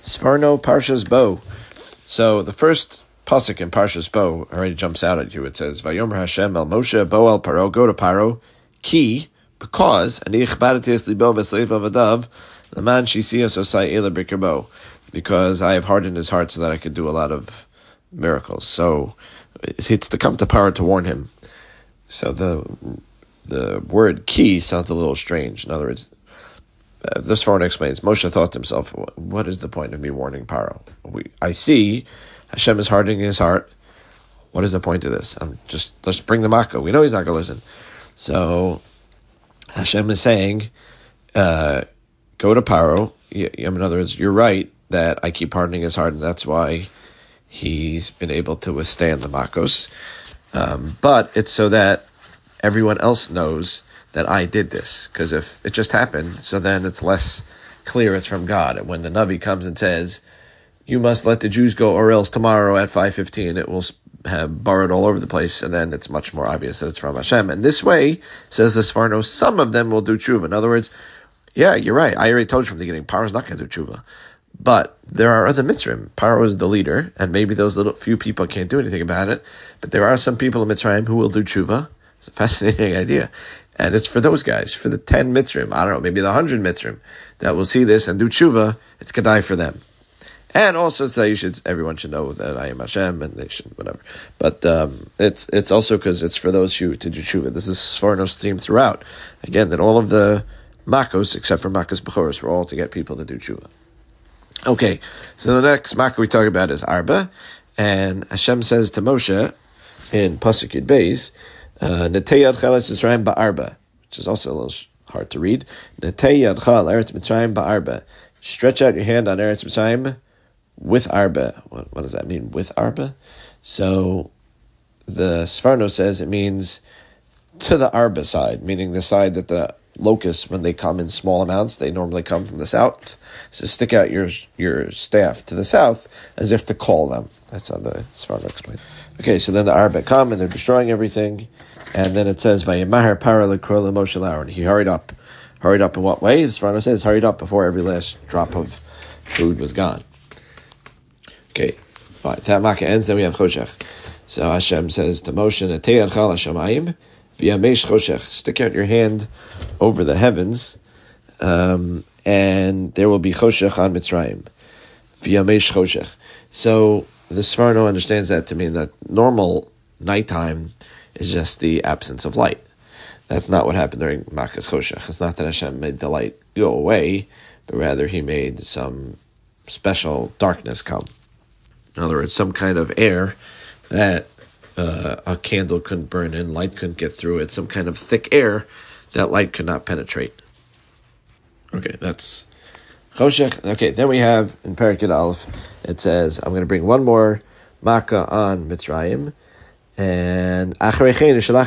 Sfarno Parshas Bo. So the first pasuk in Parshas Bo already jumps out at you. It says, Vayomer Hashem el Moshe Bo el Paro, go to Paro, ki, because, ani ichbadati es libo v'sleiv avadav, leman shisias osai ela b'kerbo, because I have hardened his heart so that I could do a lot of miracles. So it's to come to Paro to warn him. So the word ki sounds a little strange. In other words, this Sforno explains, Moshe thought to himself, what is the point of me warning Paro? I see Hashem is hardening his heart. What is the point of this? Let's bring the Makkah. We know he's not going to listen. So Hashem is saying, go to Paro. In other words, you're right that I keep hardening his heart, and that's why he's been able to withstand the Makkos. But it's so that everyone else knows that I did this, because if it just happened, so then it's less clear it's from God. And when the Navi comes and says, you must let the Jews go, or else tomorrow at 5:15 it will have borrowed all over the place, and then it's much more obvious that it's from Hashem. And this way, says the Sforno, some of them will do tshuva. In other words, yeah, you're right. I already told you from the beginning, Paro's not going to do tshuva. But there are other Mitzrayim. Paro is the leader, and maybe those little few people can't do anything about it. But there are some people in Mitzrayim who will do tshuva. It's a fascinating idea. And it's for those guys, for the 10 Mitzrayim, I don't know, maybe the 100 Mitzrayim, that will see this and do tshuva. It's Kedai for them. And also, so everyone should know that I am Hashem, and they should, whatever. But it's also because it's for those who to do tshuva. This is Sforno's theme throughout. Again, that all of the Makkos, except for Makkos Bechoros, were all to get people to do tshuva. Okay, so the next Makkah we talk about is Arba, and Hashem says to Moshe in Pasuk Yud Beis, Netei yadcha l'Eretz Mitzrayim ba'arba, which is also a little hard to read. Netei yadcha l'Eretz Mitzrayim ba'arba. Stretch out your hand on Eretz Mitzrayim with arba. What does that mean, with arba? So the Sforno says it means to the arba side, meaning the side that the locusts, when they come in small amounts, they normally come from the south. So stick out your staff to the south as if to call them. That's how the Sforno explains. Okay, so then the Arba come and they're destroying everything, and then it says Vayimahar Paro l'kro l'Moshe l'Aaron. He hurried up. Hurried up in what way? The Sforno says hurried up before every last drop of food was gone. Okay, fine. That Makkah ends, then we have Choshech. So Hashem says to Moshe, Netei yadcha l'shamayim v'yamesh choshech. Stick out your hand over the heavens, and there will be choshech on Mitzrayim. V'yamesh choshech. So the Sforno understands that to mean that normal nighttime is just the absence of light. That's not what happened during Makkah's Choshech. It's not that Hashem made the light go away, but rather he made some special darkness come. In other words, some kind of air that a candle couldn't burn in, light couldn't get through it, some kind of thick air that light could not penetrate. Okay, that's Choshech. Okay, then we have in Perek Yud Aleph, it says, I'm going to bring one more Makkah on Mitzrayim, and he's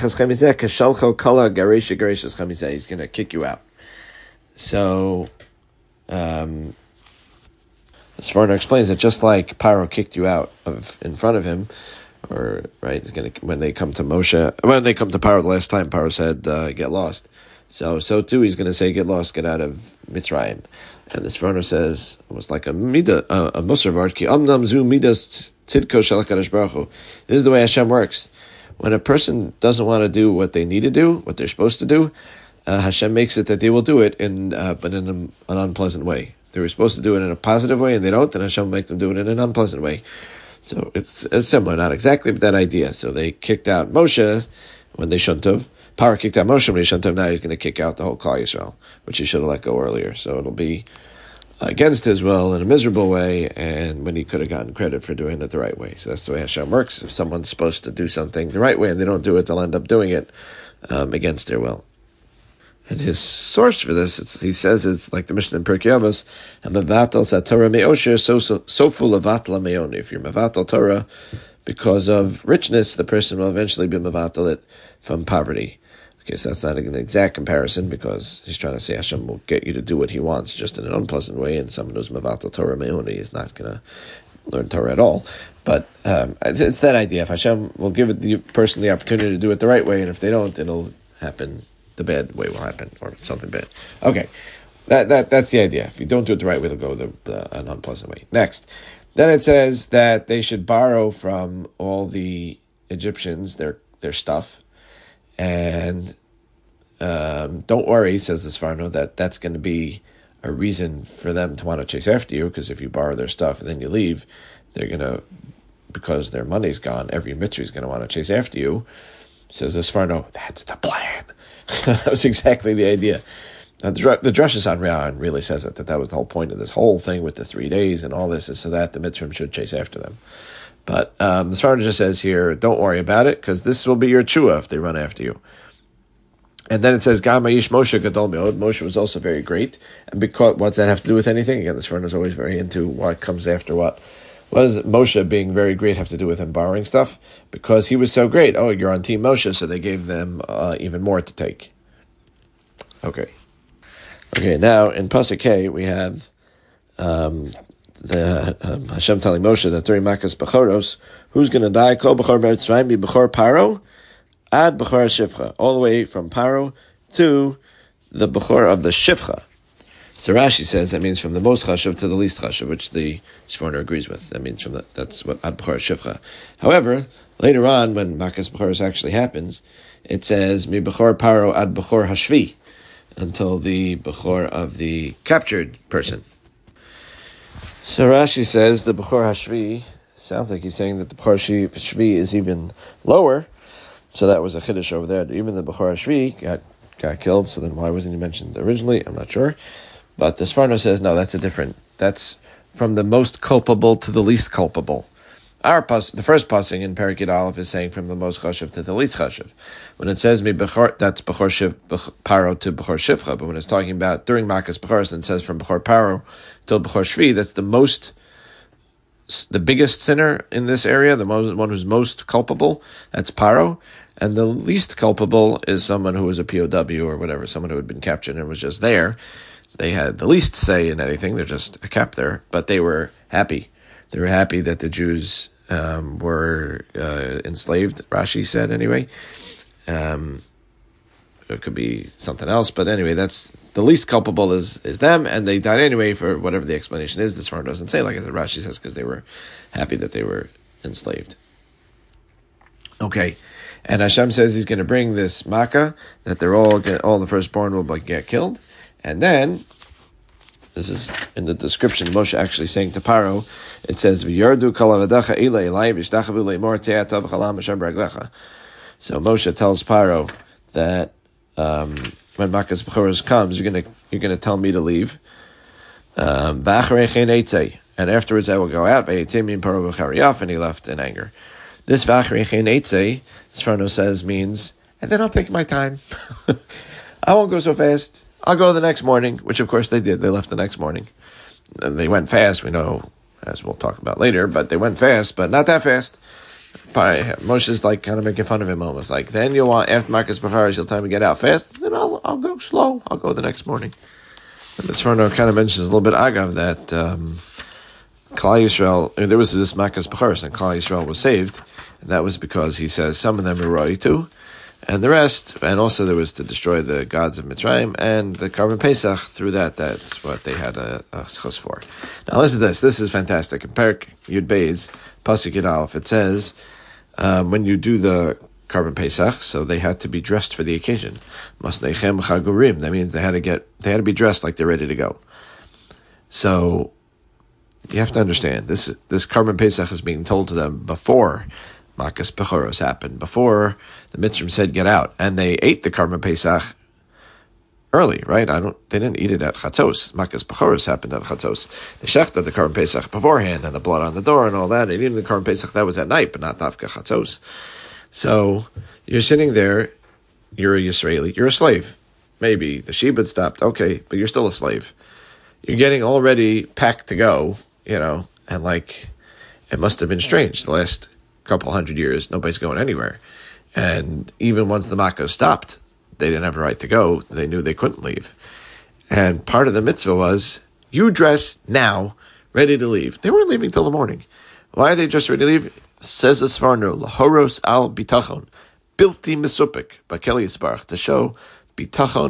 going to kick you out. So the Sforno explains that just like Paro kicked you out in front of him, or right, he's going to when they come to Paro the last time, Paro said, "Get lost." So too, he's going to say, "Get lost, get out of Mitzrayim." And the Sforno says, almost like a Musar vart, ki amnam zu midas tzidko shel HaKadosh Baruch Hu. This is the way Hashem works. When a person doesn't want to do what they need to do, what they're supposed to do, Hashem makes it that they will do it, but in an unpleasant way. They were supposed to do it in a positive way, and they don't, then Hashem will make them do it in an unpleasant way. So it's similar, not exactly, but that idea. So they kicked out Moshe when they shouldn't have. Paro kicked out Moshe when he shouldn't have. Now he's going to kick out the whole Klal Yisrael, which he should have let go earlier. So it'll be against his will in a miserable way, and when he could have gotten credit for doing it the right way. So that's the way Hashem works. If someone's supposed to do something the right way and they don't do it, they'll end up doing it against their will. And his source for this, he says, it's like the Mishnah in Pirkei Avos, "Mevatel saTorah me'osher, sofu levatla me'oni." If you're mevatel Torah because of richness, the person will eventually be mevatel it from poverty. Okay, so that's not an exact comparison, because he's trying to say Hashem will get you to do what he wants just in an unpleasant way, and someone who's mevatel Torah me'oni is not going to learn Torah at all. But it's that idea. If Hashem will give the person the opportunity to do it the right way, and if they don't, it'll happen. The bad way will happen, or something bad. Okay, That's the idea. If you don't do it the right way, it'll go an unpleasant way. Next. Then it says that they should borrow from all the Egyptians their stuff. And don't worry, says the Sforno, that's going to be a reason for them to want to chase after you, because if you borrow their stuff and then you leave, they're going to, because their money's gone, every Mitzri is going to want to chase after you. Says the Sforno, that's the plan. That was exactly the idea. The Drushes on Rian really says that was the whole point of this whole thing with the 3 days and all this, is so that the Mitzrim should chase after them. But the Sforno just says here, don't worry about it, because this will be your chua if they run after you. And then it says, Gamayish Moshe Gadol Meod. Moshe was also very great. And because what's that have to do with anything? Again, the Sforno is always very into what comes after what. What does Moshe being very great have to do with him borrowing stuff? Because he was so great. Oh, you're on Team Moshe, so they gave them even more to take. Okay, now in Pasuk K, we have Hashem telling Moshe that during Makas Bechoros, who's going to die? Kol Bechor Beretz Mitzrayim, Bechor Paro, Ad Bechor Shivcha, all the way from Paro to the Bechor of the Shivcha. So Rashi says that means from the most chashuv to the least chashuv, which the Sforno agrees with. That means that's what Ad Bechor Shivcha. However, later on, when Makas Bechoros actually happens, it says Mi Bechor Paro Ad Bechor Hashvi, until the Bechor of the captured person. So Rashi says the Bechor Hashvi sounds like he's saying that the Bechor Hashvi is even lower. So that was a chiddush over there. Even the Bechor Hashvi got killed, so then why wasn't he mentioned originally? I'm not sure. But the Sforno says, no, that's from the most culpable to the least culpable. The first passing in Perikid Aleph is saying from the most chashuv to the least chashuv. When it says that's Bechor Shiv Paro to Bechor Shivcha, but when it's talking about during Makas Bechoros, and it says from Bechor Paro till Bechor Shvi, that's the biggest sinner in this area, the one who's most culpable. That's Paro, and the least culpable is someone who was a POW or whatever, someone who had been captured and was just there. They had the least say in anything. They're just a captor, but they were happy. They were happy that the Jews were enslaved, Rashi said anyway. It could be something else, but anyway, that's the least culpable is them, and they died anyway for whatever the explanation is. This one doesn't say, like I said, Rashi says because they were happy that they were enslaved. Okay, and Hashem says He's going to bring this Makkah, that all the firstborn will get killed, and then this is in the description. Moshe actually saying to Paro, it says V'yardu kol avadacha ilay elai v'yishtachavu leimor te'atav chalam Hashem b'raglecha. So Moshe tells Paro that when Makas Bechoros comes, you're gonna tell me to leave. And afterwards I will go out. And he left in anger. This Sforno says means, and then I'll take my time. I won't go so fast. I'll go the next morning, which of course they did. They left the next morning. And they went fast, we know, as we'll talk about later, but they went fast, but not that fast. Moshe's like kind of making fun of him almost. Like, then you'll want, after Makas Bechoros, you'll tell me to get out fast, then I'll go slow. I'll go the next morning. And the Sforno kind of mentions a little bit agav that Klal Yisrael, there was this Makas Bechoros, and Klal Yisrael was saved, and that was because he says some of them were roitu, and the rest, and also there was to destroy the gods of Mitzrayim, and the Karban Pesach, through that's what they had a schus for. Now listen to this. This is fantastic. In Perik Yud Beis, Pasuk Yud Aleph, it says, when you do the Karban Pesach, so they had to be dressed for the occasion. Masneichem chagurim. That means they had to be dressed like they're ready to go. So you have to understand this Karban Pesach is being told to them before Makas Bechoros happened, before the Mitzrim said get out, and they ate the Karban Pesach early, right? They didn't eat it at Chatzos. Makas Bechoros happened at Chatzos. They shechted the Karban Pesach beforehand, and the blood on the door and all that. And even the Karban Pesach, that was at night, but not Dafka Chatzos. So you're sitting there, you're a Yisraeli, you're a slave. Maybe the Shebud stopped, okay, but you're still a slave. You're getting already packed to go, and like, it must have been strange the last couple 100 years, nobody's going anywhere. And even once the Makkah stopped, they didn't have a right to go. They knew they couldn't leave. And part of the mitzvah was, you dress now, ready to leave. They weren't leaving till the morning. Why are they just ready to leave? Says the Sforno, Lahoros al bitachon, bilti misupik, Bakeli Yisbarach, to show bitachon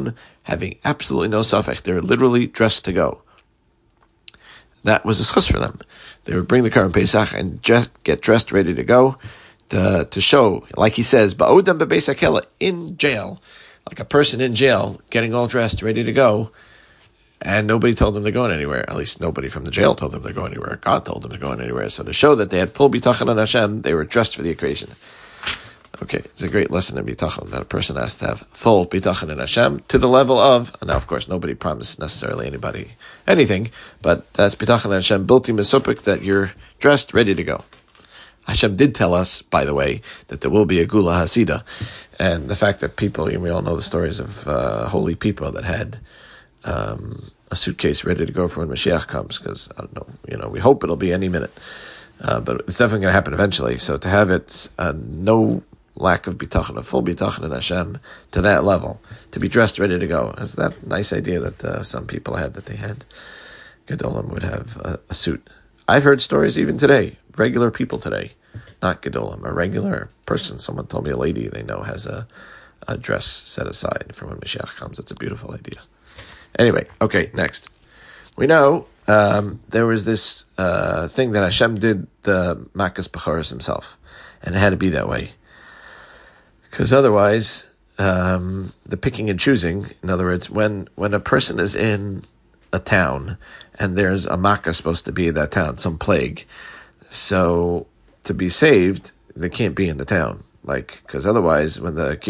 having absolutely no safek. They're literally dressed to go. That was a schus for them. They would bring the Karban Pesach and just get dressed, ready to go, to show, like he says, ba'odam bebeis hakela, in jail, like a person in jail, getting all dressed, ready to go, and nobody told them they're going anywhere. At least nobody from the jail told them they're going anywhere. God told them they're going anywhere. So to show that they had full bitachon on Hashem, they were dressed for the occasion. Okay, it's a great lesson in bitachon, that a person has to have full bitachon in Hashem to the level of, now of course nobody promised necessarily anybody anything, but that's bitachon in Hashem, bilti mesupik, that you're dressed, ready to go. Hashem did tell us, by the way, that there will be a Gula Hasida, and the fact that people, we all know the stories of holy people that had a suitcase ready to go for when Mashiach comes, because, I don't know, we hope it'll be any minute. But it's definitely going to happen eventually. So to have it, no lack of bitachon, a full bitachon in Hashem, to that level, to be dressed ready to go, is that nice idea that some people had, that they had, Gedolim would have a suit. I've heard stories even today, regular people today, not Gedolim, a regular person. Someone told me a lady they know has a dress set aside for when Mashiach comes. It's a beautiful idea. Anyway, okay, next. We know there was this thing that Hashem did the Makas Bechoros himself, and it had to be that way. Because otherwise, the picking and choosing, in other words, when a person is in a town, and there's a Makkah supposed to be in that town, some plague, so to be saved, they can't be in the town. Because otherwise, when the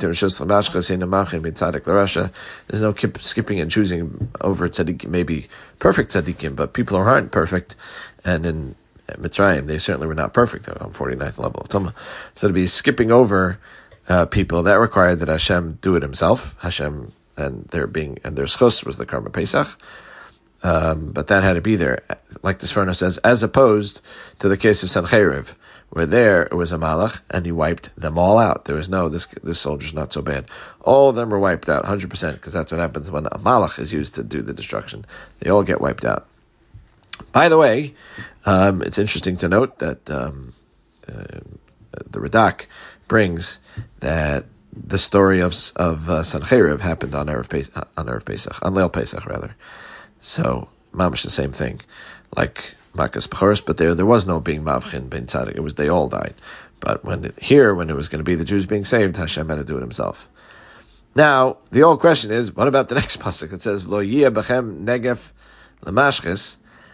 there's no skipping and choosing over tzaddikim, maybe perfect tzaddikim, but people who aren't perfect, and in Mitzrayim, they certainly were not perfect on 49th level of Tumah. So to be skipping over people, that required that Hashem do it himself. Hashem, and their schus was the Karban Pesach. But that had to be there, like the Sforno says, as opposed to the case of Sancheriv, where there it was a malach, and he wiped them all out. There was no, this soldier's not so bad. All of them were wiped out, 100%, because that's what happens when a malach is used to do the destruction. They all get wiped out. By the way, it's interesting to note that the Radak brings that the story of Sancheriv happened on Erev Pesach, on Leil Pesach rather. So, mamash the same thing, like Makas Bechoros, but there was no being Mavchin Ben Tzaddik. It was, they all died. But when it was going to be the Jews being saved, Hashem had to do it himself. Now, the old question is, what about the next pasuk? It says, Lo yiyeh bechem negef lemashchis.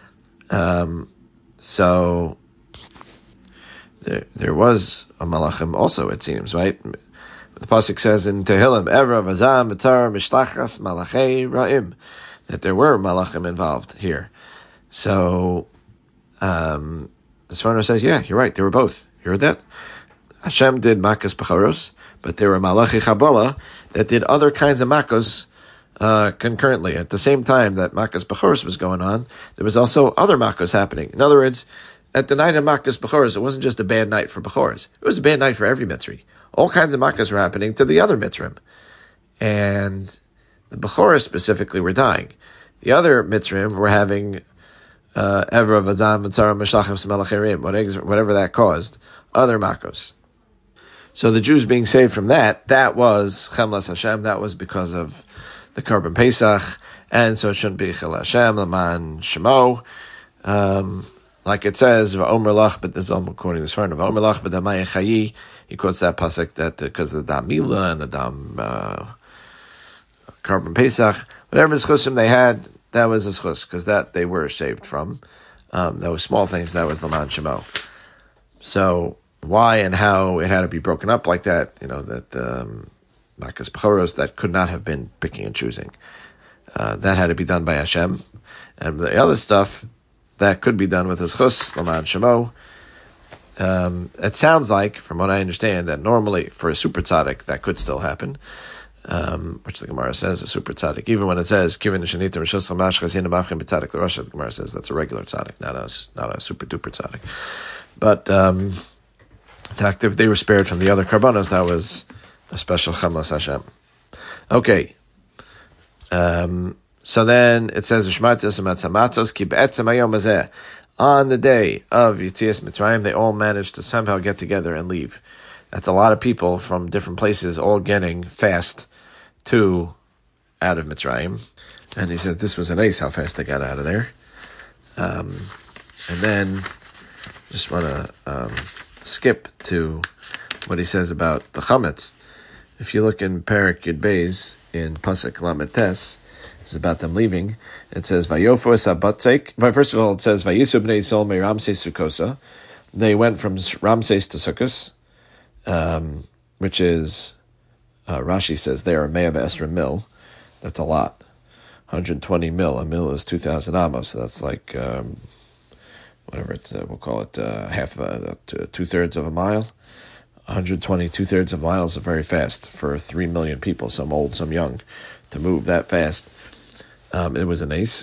So, there was a malachim also, it seems, right? The pasuk says in Tehillim, Evra v'zam v'tar mishlachas malachei ra'im, that there were malachim involved here. So, the Sforno says, yeah, you're right, they were both. You heard that? Hashem did Makas Bechoros, but there were Malachi Chabola that did other kinds of Makos concurrently. At the same time that Makas Bechoros was going on, there was also other Makos happening. In other words, at the night of Makas Bechoros, it wasn't just a bad night for Bechoros. It was a bad night for every Mitzri. All kinds of Makos were happening to the other Mitzrim. And the Bechoros specifically were dying. The other Mitzrim were having Evra, Vazam, Mitzara, Meshachim, Smelachirim, whatever that caused, other Makos. So the Jews being saved from that was Chemlas Hashem, that was because of the Karban Pesach, and so it shouldn't be Chel Hashem, Laman Shemo. Like it says, V'omer Lach, but this is all according to the Sforno, V'omer Lach, but Damaya Chayi, he quotes that pasuk that because of the Dam Mila and the Dam Karban Pesach, whatever schusim they had, that was a schus, because that they were saved from. Those small things, that was Laman Shemo. So, why and how it had to be broken up like that, that Makas Bechoros, that could not have been picking and choosing. That had to be done by Hashem. And the other stuff, that could be done with his chus, Laman Shemo. It sounds like, from what I understand, that normally for a super tzaddik, that could still happen. Which the Gemara says a super tzaddik. Even when it says Kivin Shanita Rishos Hamashchas Hina Mavchin B'Tzaddik l'Rasha, the Gemara says that's a regular tzaddik, not a super duper tzaddik. But the fact that they were spared from the other karbanos, that was a special Chemlas Hashem. Okay. So then it says V'shmartis Amatzamatzos Ki Be'etzem Hayom Hazeh. On the day of Yetzias Mitzrayim, they all managed to somehow get together and leave. That's a lot of people from different places all getting fast to out of Mitzrayim. And he says this was an ace how fast they got out of there. And then just want to skip to what he says about the chametz. If you look in Perek Yud Beis in Pasuk Lamed Tes, it's about them leaving. It says Vayofu es habatzek. First of all, it says Vayisu bnei Yisrael me Ramses Sukkosa. They went from Ramses to Sukkos, which is Rashi says there Me'av Esra mil. That's a lot. 120 mil. A mil is 2,000 amos, so that's like whatever it's, we'll call it half 2/3 of a mile. 120 2/3 of miles are very fast for 3 million people, some old, some young, to move that fast. It was an ace.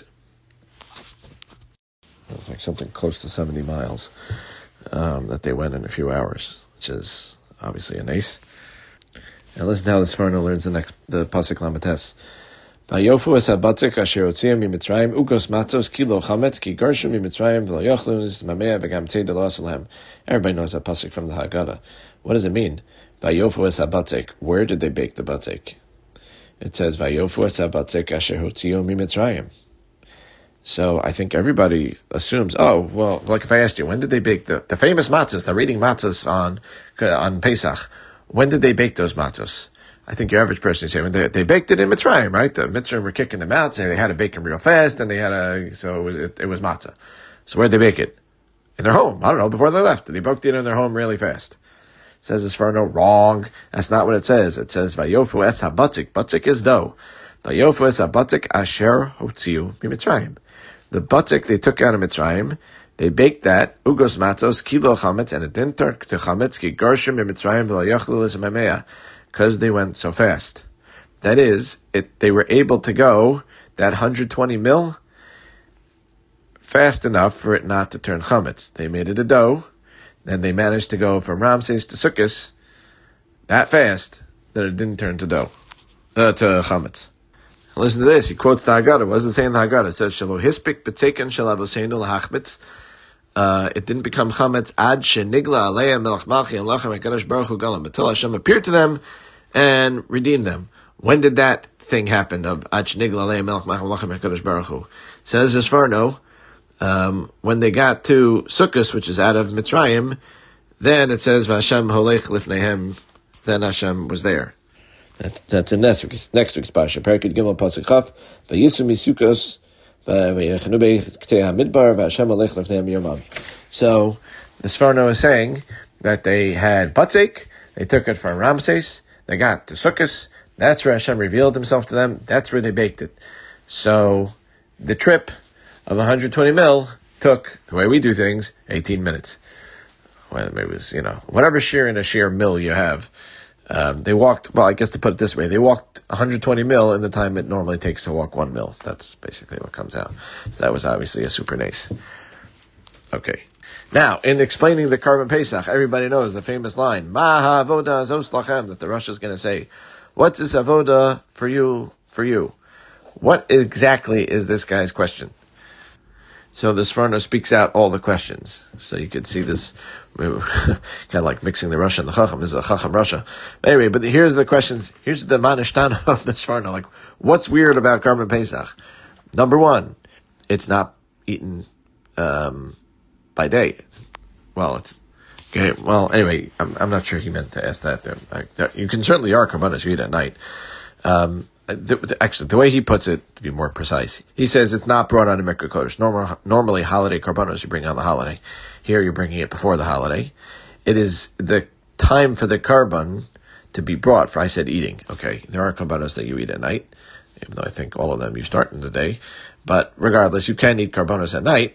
It was like something close to 70 miles that they went in a few hours, which is obviously an ace. And listen to how the Sforno learns the Pasuk Lamed Tes. Vayofu es habatzek asher hotziam miMitzrayim ugos matzos kilo chametz ki garshu miMitzrayim v'lo yochlu mamea v'gam tzei de lo asalem. Everybody knows that Pasuk from the Haggadah. What does it mean? Vayofu es habatzek. Where did they bake the batzek? It says Vayofu es habatzek asher hotziam miMitzrayim. So I think everybody assumes, oh, well, like if I asked you, when did they bake the famous matzahs, the reading matzahs on Pesach? When did they bake those matzahs? I think your average person is saying they baked it in Mitzrayim, right? The Mitzrayim were kicking them out, saying they had to bake them real fast, and so it was matzah. So where'd they bake it? In their home. I don't know, before they left. They baked it in their home really fast. It says as far no wrong. That's not what it says. It says Vayofu es habatzik. Batzik is dough. Vayofu es habatzik asher hotziu miMitzrayim. The batzik they took out of Mitzrayim, they baked that, ugos matzos, kilo chametz, and it didn't turn to chametz, ki garshim miMitzrayim v'lo yachlu l'zemamea. Because they went so fast. That is, they were able to go that 120 mil fast enough for it not to turn chametz. They made it a dough, then they managed to go from Ramses to Sukkos that fast that it didn't turn to dough, to chametz. Listen to this. He quotes the Haggadah. What does it say in the Haggadah? It says, "Shelo hispik b'tzekan shel avoseinu lahachmitz." It didn't become chametz ad shenigla aleim melech malchi and lachem hakadosh baruch hu galam until Hashem appeared to them and redeemed them. When did that thing happen of ad shenigla aleim melech malchi and lachem hakadosh baruch hu? Says as far no. When they got to Sukkos, which is out of Mitzrayim, then it says Vashem holech lifnehem. Then Hashem was there. That's in next week's parsha. Perek Gimel Pasuk Chaf. Vayisu misukos. So the Sforno is saying that they had batzek, they took it from Ramses, they got to Sukkos, that's where Hashem revealed himself to them, that's where they baked it. So the trip of 120 mil took, the way we do things, 18 minutes. Well, maybe it was, whatever shear in a shear mill you have. They walked, well, I guess to put it this way, they walked 120 mil in the time it normally takes to walk 1 mil. That's basically what comes out. So that was obviously a super nace. Okay. Now, in explaining the Karban Pesach, everybody knows the famous line, Ma ha'avoda zos lachem, that the Rosh is going to say, what's this avoda for you? What exactly is this guy's question? So the Sforno speaks out all the questions. So you could see this, kind of like mixing the Russia and the Chacham. This is a Chacham Russia. Anyway, but here's the questions. Here's the Manishtana of the Sforno. Like, what's weird about Karban Pesach? Number one, it's not eaten by day. It's okay. Well, anyway, I'm not sure he meant to ask that. You can certainly are karbanos you eat at night. Actually, the way he puts it, to be more precise, he says it's not brought on a Mikra Kodesh. Normally, holiday karbanos you bring on the holiday. Here, you're bringing it before the holiday. It is the time for the karban to be brought. For I said eating. Okay, there are karbanos that you eat at night, even though I think all of them you start in the day. But regardless, you can eat karbanos at night.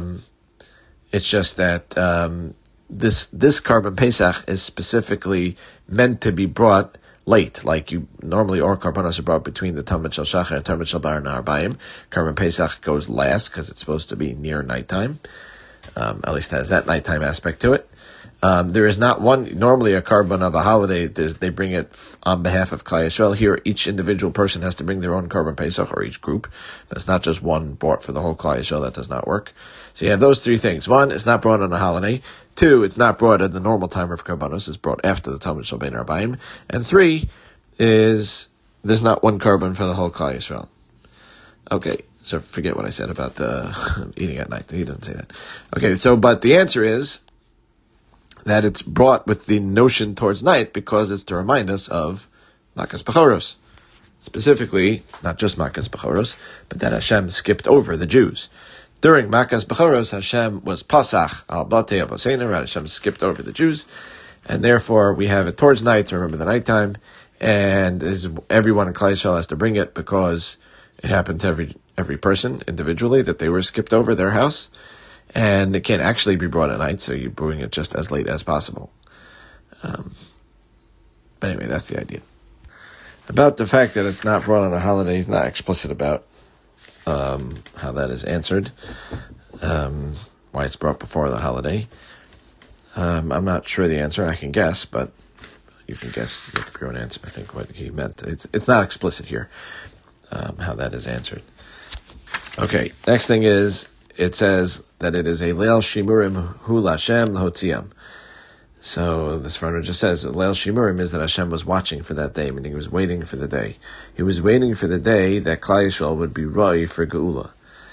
It's just that this Karban Pesach is specifically meant to be brought late, like you normally, or karbanos are brought between the Tamid Shel Shachar and Tamid Shel Bar Na'arbayim. Karban Pesach goes last because it's supposed to be near nighttime. At least has that nighttime aspect to it. There is not one, normally a karban of a holiday, they bring it on behalf of Klal Yisrael. Here, each individual person has to bring their own Karban Pesach, or each group. That's not just one brought for the whole Klal Yisrael. That does not work. So you have those three things. One, it's not brought on a holiday. Two, it's not brought at the normal time of karbanos. It's brought after the Talmud Shel Bein Arbaim. And three is there's not one carbon for the whole Klal Yisrael. Okay, so forget what I said about the eating at night. He doesn't say that. Okay, so, but the answer is that it's brought with the notion towards night because it's to remind us of Makas Bechoros. Specifically, not just Makas Bechoros, but that Hashem skipped over the Jews. During Makas Bechoros, Hashem was Pasach al Batei Avosenu, right? Hashem skipped over the Jews, and therefore we have it towards night to remember the nighttime, and everyone in Klal Yisrael has to bring it because it happened to every person individually that they were skipped over their house, and it can't actually be brought at night, so you bring it just as late as possible. But anyway, that's the idea. About the fact that it's not brought on a holiday, he's not explicit about how that is answered, why it's brought before the holiday. I'm not sure the answer. I can guess, but you can guess, make up your own answer. I think what he meant. It's not explicit here how that is answered. Okay, next thing is, it says that it is a Leil Shimurim Hu Lashem L'Hotziam. So the Sforno just says Leil Shimurim is that Hashem was watching for that day, meaning he was waiting for the day. He was waiting for the day that Klal Yisrael would be Roi for Geula.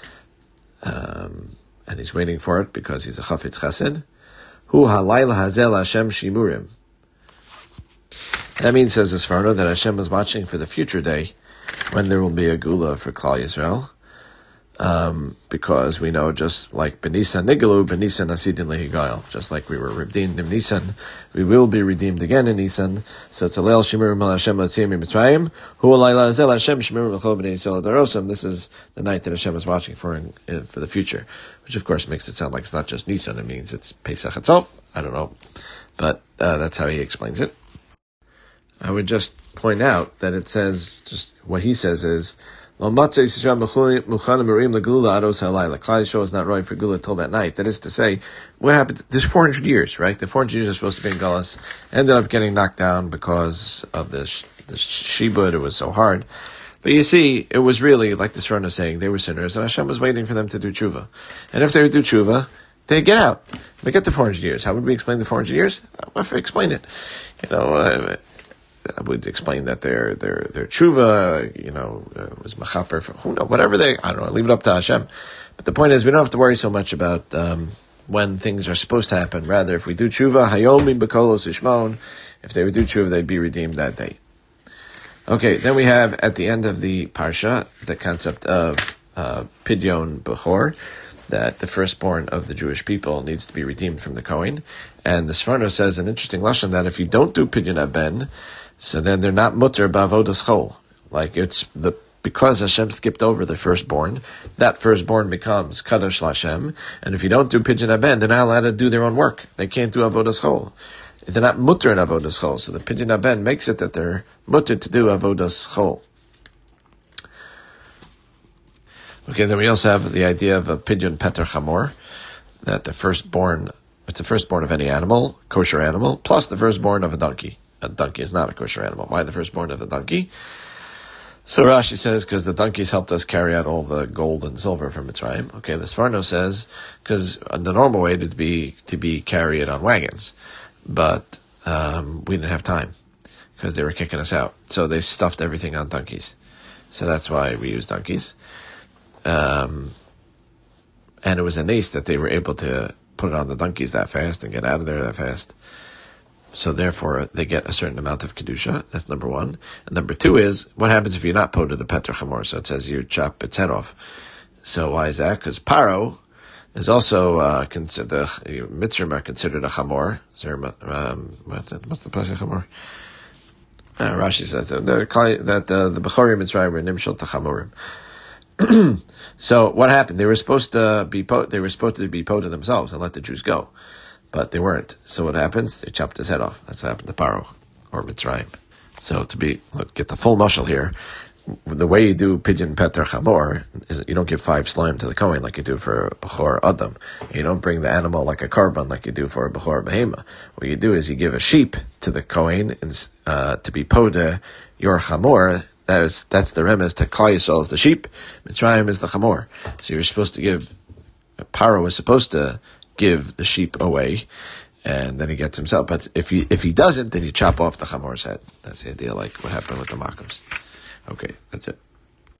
And he's waiting for it because he's a Chafetz Chesed. Hu Halayla Hazel Hashem Shimurim. That means, says the Sforno, that Hashem was watching for the future day when there will be a Geula for Klal Yisrael. Because we know, just like Benisan Nigalu, Benisan Asidin Lehigayel, just like we were redeemed in Nisan, we will be redeemed again in Nisan. So it's a Leil Shemir Mal Hashem Latzim Mitzrayim, Hu Alayla Zel Hashem Shemir L'Chol B'nei Yisrael Darosim. This is the night that Hashem is watching for the future, which of course makes it sound like it's not just Nisan; it means it's Pesach itself. I don't know, but that's how he explains it. I would just point out that it says, just what he says is, Klal Yisrael is not right for Gula till that night. That is to say, what happened? There's 400 years, right? The 400 years are supposed to be in Gullus. Ended up getting knocked down because of the Shibud. It was so hard. But you see, it was really, like the Sforno is saying, they were sinners, and Hashem was waiting for them to do tshuva. And if they would do tshuva, they'd get out. We get the 400 years. How would we explain the 400 years? What if we explain it? I would explain that their tshuva, was machaper for who knows, whatever I don't know, leave it up to Hashem. But the point is, we don't have to worry so much about when things are supposed to happen. Rather, if we do tshuva, hayomi b'kolos ishmon, if they would do tshuva, they'd be redeemed that day. Okay, then we have at the end of the parsha the concept of pidyon bechor, that the firstborn of the Jewish people needs to be redeemed from the Kohen. And the Sforno says an interesting lashon that if you don't do pidyon haben, so then they're not mutter b'avodas chol. Like because Hashem skipped over the firstborn, that firstborn becomes kadosh l'Hashem. And if you don't do pidyon haben, they're not allowed to do their own work. They can't do avodas chol. They're not mutter in avodas chol. So the pidyon haben makes it that they're mutter to do avodas chol. Okay, then we also have the idea of a pidyon peter chamor, that it's the firstborn of any animal, kosher animal, plus the firstborn of a donkey. A donkey is not a kosher animal. Why the firstborn of a donkey? So Rashi says, because the donkeys helped us carry out all the gold and silver from Mitzrayim. Okay, the Sforno says, because the normal way to be carried on wagons, but we didn't have time, because they were kicking us out. So they stuffed everything on donkeys. So that's why we use donkeys. And it was a nace that they were able to put it on the donkeys that fast and get out of there that fast. So therefore, they get a certain amount of kedusha. That's number one. And number two is, what happens if you're not po to the peter chamor? So it says you chop its head off. So why is that? Because paro is also considered, the mitzvahs are considered a chamor. What's the place of chamor? Rashi says that the bechorim Mitzrayim were nimshal to chamorim. So what happened? They were supposed to be po to themselves and let the Jews go. But they weren't. So what happens? They chopped his head off. That's what happened to Paro, or Mitzrayim. So let's get the full mashal here. The way you do pidyon peter chamor is you don't give 5 slime to the Kohen like you do for Bechor Adam. You don't bring the animal like a carbon like you do for a Bechor Behema. What you do is you give a sheep to the Kohen to be po to your chamor. That's the remes to Klal Yisrael is the sheep. Mitzrayim is the chamor. So you're supposed to give. Paro is supposed to give the sheep away, and then he gets himself. But if he doesn't, then you chop off the chamor's head. That's the idea, like what happened with the Makos. Okay, that's it.